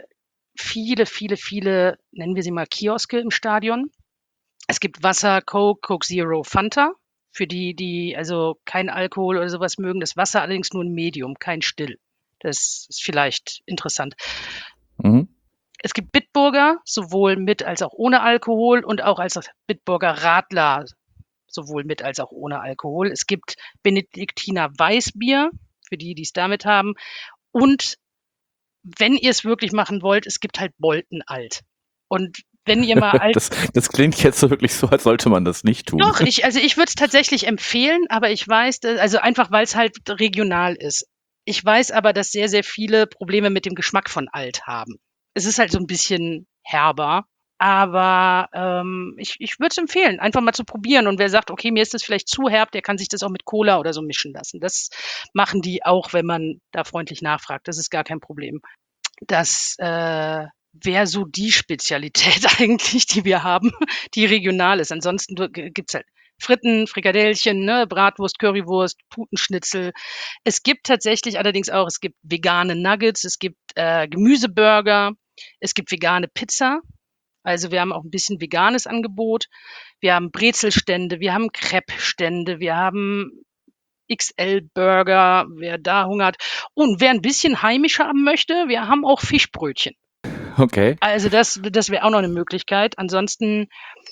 D: viele, viele, viele, nennen wir sie mal Kioske im Stadion. Es gibt Wasser, Coke, Coke Zero, Fanta. Für die, die also kein Alkohol oder sowas mögen, das Wasser allerdings nur ein Medium, kein Still. Das ist vielleicht interessant.
C: Mhm.
D: Es gibt Bitburger, sowohl mit als auch ohne Alkohol und auch als Bitburger Radler, sowohl mit als auch ohne Alkohol. Es gibt Benediktiner Weißbier, für die, die es damit haben. Und wenn ihr es wirklich machen wollt, es gibt halt Bolten Alt. Und wenn ihr mal alt.
C: Das, das klingt jetzt so wirklich so, als sollte man das nicht tun.
D: Doch, ich, also ich würde es tatsächlich empfehlen, aber ich weiß, dass, also einfach weil es halt regional ist. Ich weiß aber, dass sehr, sehr viele Probleme mit dem Geschmack von Alt haben. Es ist halt so ein bisschen herber, aber ähm, ich, ich würde es empfehlen, einfach mal zu probieren. Und wer sagt, okay, mir ist das vielleicht zu herb, der kann sich das auch mit Cola oder so mischen lassen. Das machen die auch, wenn man da freundlich nachfragt. Das ist gar kein Problem. Das äh, wäre so die Spezialität eigentlich, die wir haben, die regional ist. Ansonsten du- g- gibt's halt Fritten, Frikadellchen, ne, Bratwurst, Currywurst, Putenschnitzel. Es gibt tatsächlich allerdings auch, es gibt vegane Nuggets, es gibt äh, Gemüseburger, es gibt vegane Pizza. Also wir haben auch ein bisschen veganes Angebot. Wir haben Brezelstände, wir haben Crepe-Stände, wir haben X L-Burger, wer da hungert. Und wer ein bisschen heimischer haben möchte, wir haben auch Fischbrötchen.
C: Okay.
D: Also das, das wäre auch noch eine Möglichkeit. Ansonsten,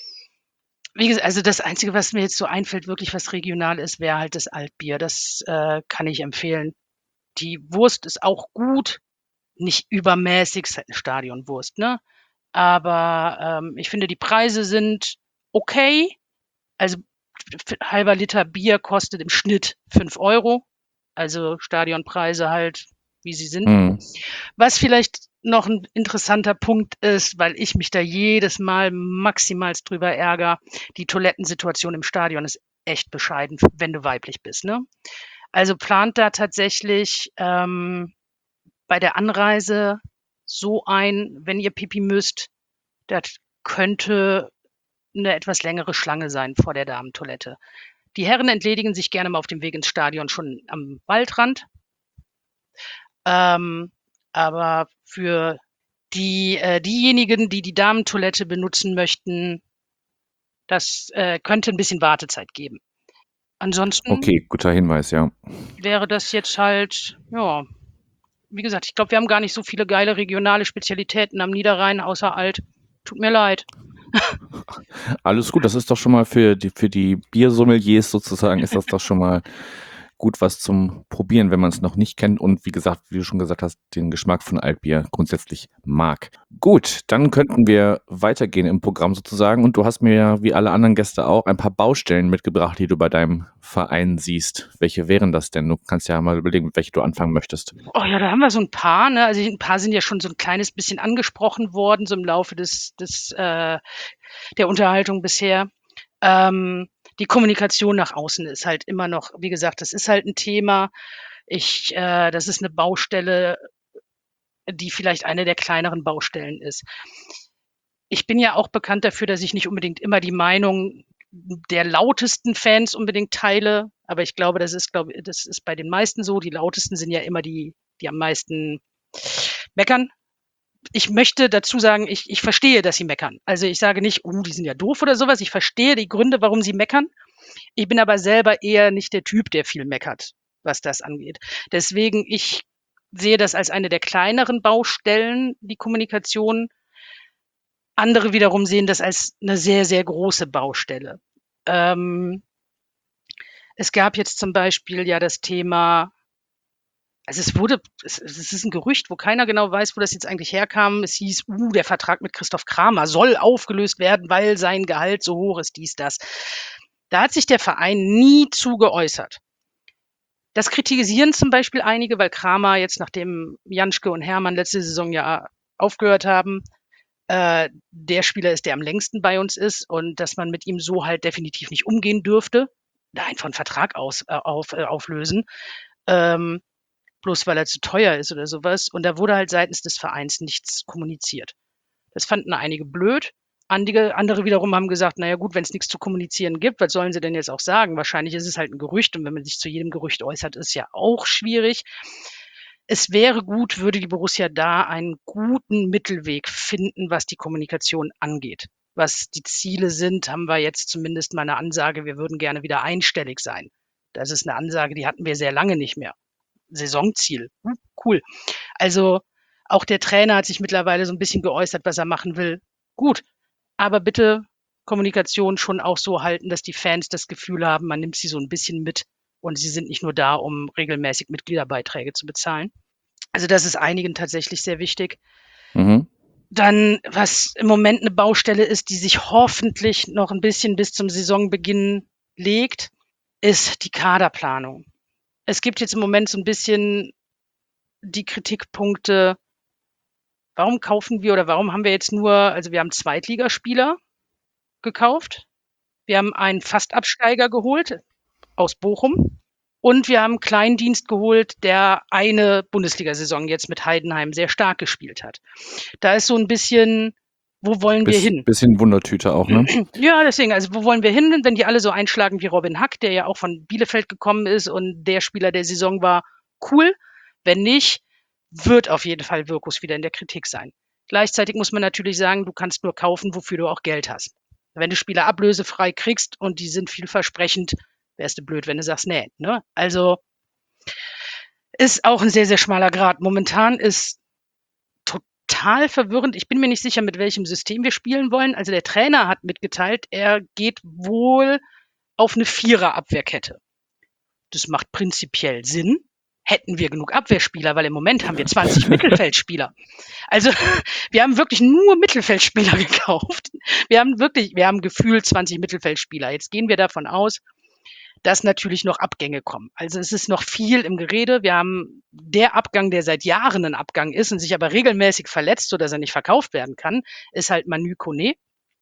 D: wie gesagt, also das Einzige, was mir jetzt so einfällt, wirklich was regional ist, wäre halt das Altbier. Das äh, kann ich empfehlen. Die Wurst ist auch gut, nicht übermäßig, ist halt eine Stadionwurst, ne? Aber ähm, ich finde, die Preise sind okay. Also f- halber Liter Bier kostet im Schnitt fünf Euro. Also Stadionpreise halt wie sie sind.
C: Mhm.
D: Was vielleicht noch ein interessanter Punkt ist, weil ich mich da jedes Mal maximalst drüber ärgere, die Toilettensituation im Stadion ist echt bescheiden, wenn du weiblich bist, ne? Also plant da tatsächlich ähm, bei der Anreise so ein, wenn ihr Pipi müsst, das könnte eine etwas längere Schlange sein vor der Damentoilette. Die Herren entledigen sich gerne mal auf dem Weg ins Stadion schon am Waldrand. Ähm, aber für die, äh, diejenigen, die die Damentoilette benutzen möchten, das äh, könnte ein bisschen Wartezeit geben. Ansonsten
C: Okay, guter Hinweis, ja.
D: wäre das jetzt halt, ja, wie gesagt, ich glaube, wir haben gar nicht so viele geile regionale Spezialitäten am Niederrhein, außer Alt. Tut mir leid.
C: Alles gut, das ist doch schon mal für die, für die Biersommeliers sozusagen, ist das doch schon mal gut was zum Probieren, wenn man es noch nicht kennt und wie gesagt, wie du schon gesagt hast, den Geschmack von Altbier grundsätzlich mag. Gut, dann könnten wir weitergehen im Programm sozusagen und du hast mir ja, wie alle anderen Gäste auch, ein paar Baustellen mitgebracht, die du bei deinem Verein siehst. Welche wären das denn? Du kannst ja mal überlegen, mit welcher du anfangen möchtest.
D: Oh ja, da haben wir so ein paar, ne? Also ein paar sind ja schon so ein kleines bisschen angesprochen worden, so im Laufe des, des äh, der Unterhaltung bisher. Ähm, die Kommunikation nach außen ist halt immer noch, wie gesagt, das ist halt ein Thema. Ich, äh, das ist eine Baustelle, die vielleicht eine der kleineren Baustellen ist. Ich bin ja auch bekannt dafür, dass ich nicht unbedingt immer die Meinung der lautesten Fans unbedingt teile, aber ich glaube, das ist, glaube, das ist bei den meisten so. Die lautesten sind ja immer die, die am meisten meckern. Ich möchte dazu sagen, ich, ich verstehe, dass sie meckern. Also ich sage nicht, oh, die sind ja doof oder sowas. Ich verstehe die Gründe, warum sie meckern. Ich bin aber selber eher nicht der Typ, der viel meckert, was das angeht. Deswegen, ich sehe das als eine der kleineren Baustellen, die Kommunikation. Andere wiederum sehen das als eine sehr, sehr große Baustelle. Ähm, es gab jetzt zum Beispiel ja das Thema, also es wurde, es, es ist ein Gerücht, wo keiner genau weiß, wo das jetzt eigentlich herkam. Es hieß, uh, der Vertrag mit Christoph Kramer soll aufgelöst werden, weil sein Gehalt so hoch ist, dies, das. Da hat sich der Verein nie zu geäußert. Das kritisieren zum Beispiel einige, weil Kramer jetzt, nachdem Janschke und Hermann letzte Saison ja aufgehört haben, äh, der Spieler ist, der am längsten bei uns ist und dass man mit ihm so halt definitiv nicht umgehen dürfte, da einfach einen Vertrag aus, äh, auf, äh, auflösen, ähm, bloß weil er zu teuer ist oder sowas. Und da wurde halt seitens des Vereins nichts kommuniziert. Das fanden einige blöd. Andere, andere wiederum haben gesagt, naja gut, wenn es nichts zu kommunizieren gibt, was sollen sie denn jetzt auch sagen? Wahrscheinlich ist es halt ein Gerücht und wenn man sich zu jedem Gerücht äußert, ist ja auch schwierig. Es wäre gut, würde die Borussia da einen guten Mittelweg finden, was die Kommunikation angeht. Was die Ziele sind, haben wir jetzt zumindest mal eine Ansage, wir würden gerne wieder einstellig sein. Das ist eine Ansage, die hatten wir sehr lange nicht mehr. Saisonziel, hm, cool. Also auch der Trainer hat sich mittlerweile so ein bisschen geäußert, was er machen will. Gut, aber bitte Kommunikation schon auch so halten, dass die Fans das Gefühl haben, man nimmt sie so ein bisschen mit und sie sind nicht nur da, um regelmäßig Mitgliederbeiträge zu bezahlen. Also das ist einigen tatsächlich sehr wichtig.
C: Mhm.
D: Dann, was im Moment eine Baustelle ist, die sich hoffentlich noch ein bisschen bis zum Saisonbeginn legt, ist die Kaderplanung. Es gibt jetzt im Moment so ein bisschen die Kritikpunkte, warum kaufen wir oder warum haben wir jetzt nur, also wir haben Zweitligaspieler gekauft, wir haben einen Fastabsteiger geholt aus Bochum und wir haben einen Kleindienst geholt, der eine Bundesliga-Saison jetzt mit Heidenheim sehr stark gespielt hat. Da ist so ein bisschen, wo wollen wir
C: Bis,
D: hin?
C: bisschen Wundertüte auch, ne?
D: Ja, deswegen, also wo wollen wir hin, wenn die alle so einschlagen wie Robin Hack, der ja auch von Bielefeld gekommen ist und der Spieler der Saison war, cool. Wenn nicht, wird auf jeden Fall Wirkus wieder in der Kritik sein. Gleichzeitig muss man natürlich sagen, du kannst nur kaufen, wofür du auch Geld hast. Wenn du Spieler ablösefrei kriegst und die sind vielversprechend, wärst du blöd, wenn du sagst, nee. Ne? Also ist auch ein sehr, sehr schmaler Grad. Momentan ist total verwirrend. Ich bin mir nicht sicher, mit welchem System wir spielen wollen. Also der Trainer hat mitgeteilt, er geht wohl auf eine Vierer-Abwehrkette. Das macht prinzipiell Sinn. Hätten wir genug Abwehrspieler, weil im Moment haben wir zwanzig Mittelfeldspieler. Also wir haben wirklich nur Mittelfeldspieler gekauft. Wir haben wirklich, wir haben gefühlt zwanzig Mittelfeldspieler. Jetzt gehen wir davon aus, dass natürlich noch Abgänge kommen. Also es ist noch viel im Gerede. Wir haben der Abgang, der seit Jahren ein Abgang ist und sich aber regelmäßig verletzt, sodass er nicht verkauft werden kann, ist halt Manu Kone.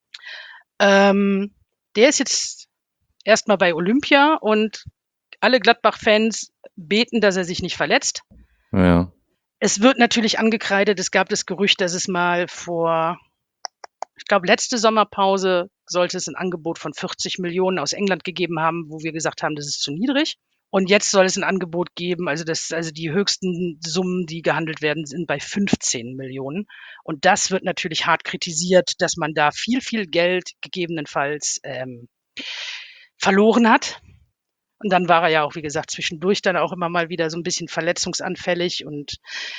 D: Ähm, der ist jetzt erstmal bei Olympia und alle Gladbach-Fans beten, dass er sich nicht verletzt.
C: Ja.
D: Es wird natürlich angekreidet. Es gab das Gerücht, dass es mal vor, ich glaube, letzte Sommerpause sollte es ein Angebot von vierzig Millionen aus England gegeben haben, wo wir gesagt haben, das ist zu niedrig. Und jetzt soll es ein Angebot geben, also das, also die höchsten Summen, die gehandelt werden, sind bei fünfzehn Millionen. Und das wird natürlich hart kritisiert, dass man da viel, viel Geld gegebenenfalls ähm, verloren hat. Und dann war er ja auch, wie gesagt, zwischendurch dann auch immer mal wieder so ein bisschen verletzungsanfällig. Und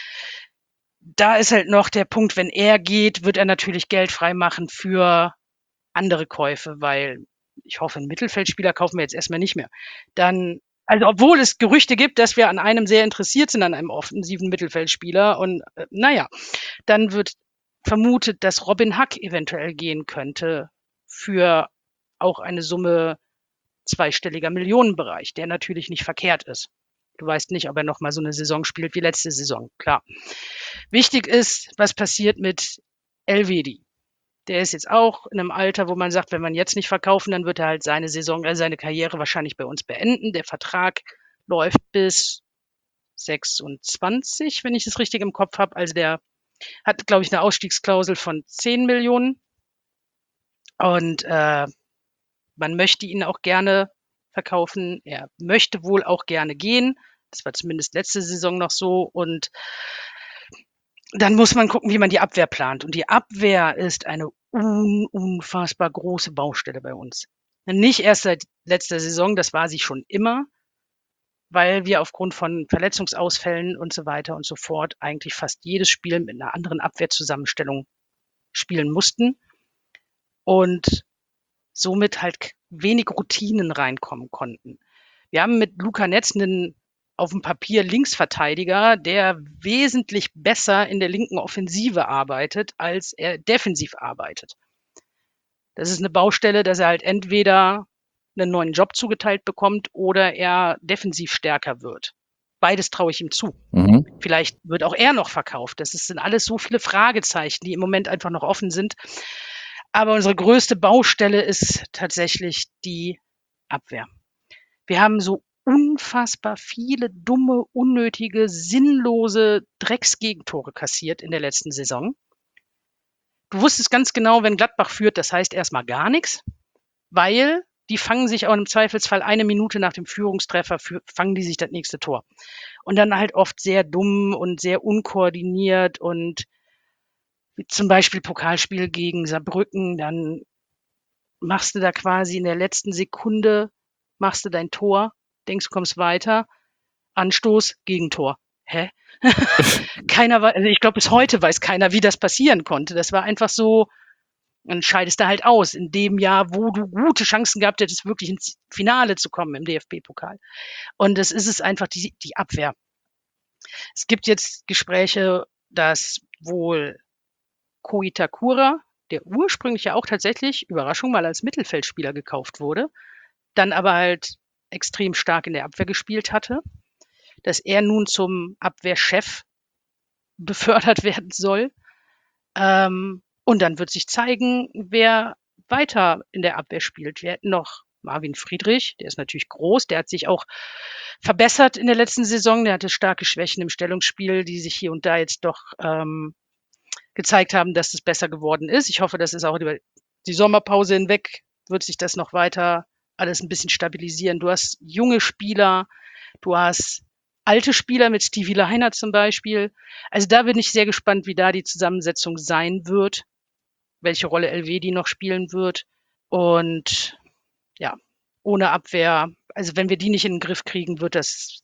D: da ist halt noch der Punkt, wenn er geht, wird er natürlich Geld freimachen für andere Käufe, weil ich hoffe, einen Mittelfeldspieler kaufen wir jetzt erstmal nicht mehr. Dann, also obwohl es Gerüchte gibt, dass wir an einem sehr interessiert sind, an einem offensiven Mittelfeldspieler. Und äh, naja, dann wird vermutet, dass Robin Hack eventuell gehen könnte für auch eine Summe zweistelliger Millionenbereich, der natürlich nicht verkehrt ist. Du weißt nicht, ob er noch mal so eine Saison spielt wie letzte Saison, klar. Wichtig ist, was passiert mit Elvedi. Der ist jetzt auch in einem Alter, wo man sagt, wenn man jetzt nicht verkaufen, dann wird er halt seine Saison, äh, seine Karriere wahrscheinlich bei uns beenden. Der Vertrag läuft bis sechsundzwanzig, wenn ich es richtig im Kopf habe. Also der hat, glaube ich, eine Ausstiegsklausel von zehn Millionen. Und äh, man möchte ihn auch gerne verkaufen. Er möchte wohl auch gerne gehen. Das war zumindest letzte Saison noch so. Und dann muss man gucken, wie man die Abwehr plant. Und die Abwehr ist eine un unfassbar große Baustelle bei uns. Nicht erst seit letzter Saison, das war sie schon immer, weil wir aufgrund von Verletzungsausfällen und so weiter und so fort eigentlich fast jedes Spiel mit einer anderen Abwehrzusammenstellung spielen mussten und somit halt wenig Routinen reinkommen konnten. Wir haben mit Luca Netz einen auf dem Papier Linksverteidiger, der wesentlich besser in der linken Offensive arbeitet, als er defensiv arbeitet. Das ist eine Baustelle, dass er halt entweder einen neuen Job zugeteilt bekommt oder er defensiv stärker wird. Beides traue ich ihm zu.
C: Mhm.
D: Vielleicht wird auch er noch verkauft. Das sind alles so viele Fragezeichen, die im Moment einfach noch offen sind. Aber unsere größte Baustelle ist tatsächlich die Abwehr. Wir haben so unfassbar viele dumme, unnötige, sinnlose Drecksgegentore kassiert in der letzten Saison. Du wusstest ganz genau, wenn Gladbach führt, das heißt erstmal gar nichts, weil die fangen sich auch im Zweifelsfall eine Minute nach dem Führungstreffer, fangen die sich das nächste Tor. Und dann halt oft sehr dumm und sehr unkoordiniert und wie zum Beispiel Pokalspiel gegen Saarbrücken, dann machst du da quasi in der letzten Sekunde, machst du dein Tor, denkst, du kommst weiter, Anstoß, Gegentor. Hä? Keiner weiß, also ich glaube, bis heute weiß keiner, wie das passieren konnte. Das war einfach so, dann scheidest du halt aus in dem Jahr, wo du gute Chancen gehabt hättest, wirklich ins Finale zu kommen im D F B-Pokal. Und das ist es einfach, die, die Abwehr. Es gibt jetzt Gespräche, dass wohl Ko Itakura, der ursprünglich ja auch tatsächlich, Überraschung, mal als Mittelfeldspieler gekauft wurde, dann aber halt extrem stark in der Abwehr gespielt hatte, dass er nun zum Abwehrchef befördert werden soll. Ähm, und dann wird sich zeigen, wer weiter in der Abwehr spielt. Wir hätten noch Marvin Friedrich, der ist natürlich groß, der hat sich auch verbessert in der letzten Saison, der hatte starke Schwächen im Stellungsspiel, die sich hier und da jetzt doch ähm, gezeigt haben, dass das besser geworden ist. Ich hoffe, das ist auch über die Sommerpause hinweg, wird sich das noch weiter alles ein bisschen stabilisieren. Du hast junge Spieler, du hast alte Spieler mit Stevie Lainer zum Beispiel. Also da bin ich sehr gespannt, wie da die Zusammensetzung sein wird, welche Rolle Elvedi noch spielen wird. Und ja, ohne Abwehr, also wenn wir die nicht in den Griff kriegen, wird das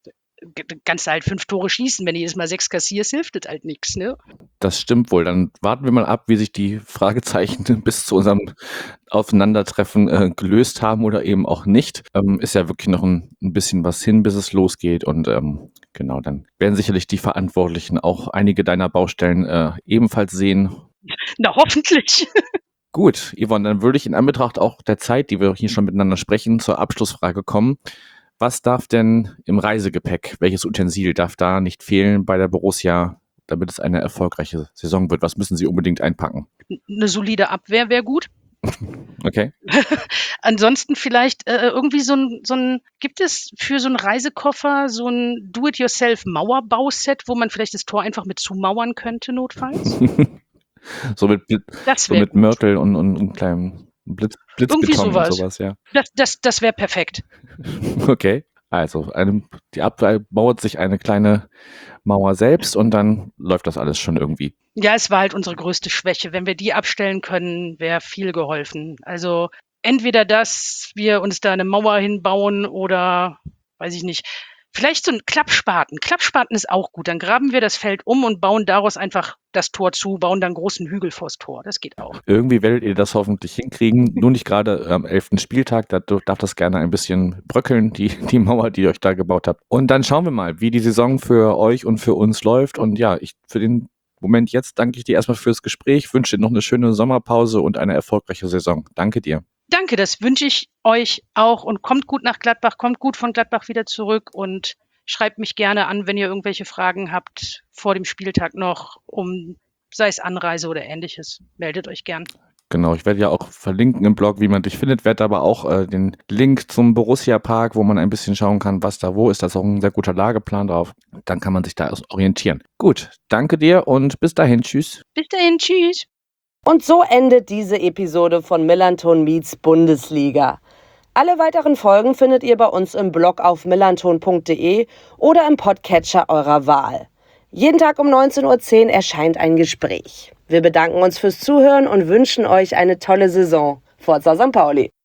D: kannst du halt fünf Tore schießen. Wenn du jedes Mal sechs kassierst, hilft das halt nichts, ne?
C: Das stimmt wohl. Dann warten wir mal ab, wie sich die Fragezeichen bis zu unserem Aufeinandertreffen äh, gelöst haben oder eben auch nicht. Ähm, ist ja wirklich noch ein, ein bisschen was hin, bis es losgeht. Und ähm, genau, dann werden sicherlich die Verantwortlichen auch einige deiner Baustellen äh, ebenfalls sehen.
D: Na, hoffentlich.
C: Gut, Yvonne, dann würde ich in Anbetracht auch der Zeit, die wir hier schon miteinander sprechen, zur Abschlussfrage kommen. Was darf denn im Reisegepäck, welches Utensil darf da nicht fehlen bei der Borussia, damit es eine erfolgreiche Saison wird? Was müssen Sie unbedingt einpacken?
D: Eine solide Abwehr wäre gut.
C: Okay.
D: Ansonsten vielleicht äh, irgendwie so ein, so ein, gibt es für so einen Reisekoffer so ein Do-it-yourself-Mauerbauset, wo man vielleicht das Tor einfach mit zumauern könnte, notfalls?
C: So mit,
D: Das
C: so
D: wäre
C: mit Mörtel und, und, und kleinem Blitz,
D: irgendwie
C: Blitzbeton und
D: sowas.
C: sowas, ja.
D: Das, das, das wäre perfekt.
C: Okay. Also eine, die Abwehr baut sich eine kleine Mauer selbst und dann läuft das alles schon irgendwie.
D: Ja, es war halt unsere größte Schwäche. Wenn wir die abstellen können, wäre viel geholfen. Also entweder, dass wir uns da eine Mauer hinbauen oder, weiß ich nicht, vielleicht so ein Klappspaten. Klappspaten ist auch gut. Dann graben wir das Feld um und bauen daraus einfach das Tor zu, bauen dann einen großen Hügel vors Tor. Das geht auch.
C: Irgendwie werdet ihr das hoffentlich hinkriegen. Nur nicht gerade am elften Spieltag. Da darf das gerne ein bisschen bröckeln, die, die Mauer, die ihr euch da gebaut habt. Und dann schauen wir mal, wie die Saison für euch und für uns läuft. Und ja, ich für den Moment jetzt danke ich dir erstmal fürs Gespräch, wünsche dir noch eine schöne Sommerpause und eine erfolgreiche Saison. Danke dir.
D: Danke, das wünsche ich euch auch und kommt gut nach Gladbach, kommt gut von Gladbach wieder zurück und schreibt mich gerne an, wenn ihr irgendwelche Fragen habt vor dem Spieltag noch, um sei es Anreise oder Ähnliches. Meldet euch gern.
C: Genau, ich werde ja auch verlinken im Blog, wie man dich findet, werde aber auch äh, den Link zum Borussia Park, wo man ein bisschen schauen kann, was da wo ist. Da ist auch ein sehr guter Lageplan drauf. Dann kann man sich da orientieren. Gut, danke dir und bis dahin. Tschüss.
D: Bis dahin, tschüss.
A: Und so endet diese Episode von Millanton meets Bundesliga. Alle weiteren Folgen findet ihr bei uns im Blog auf millanton punkt de oder im Podcatcher eurer Wahl. Jeden Tag um neunzehn Uhr zehn erscheint ein Gespräch. Wir bedanken uns fürs Zuhören und wünschen euch eine tolle Saison. Forza Sankt Pauli!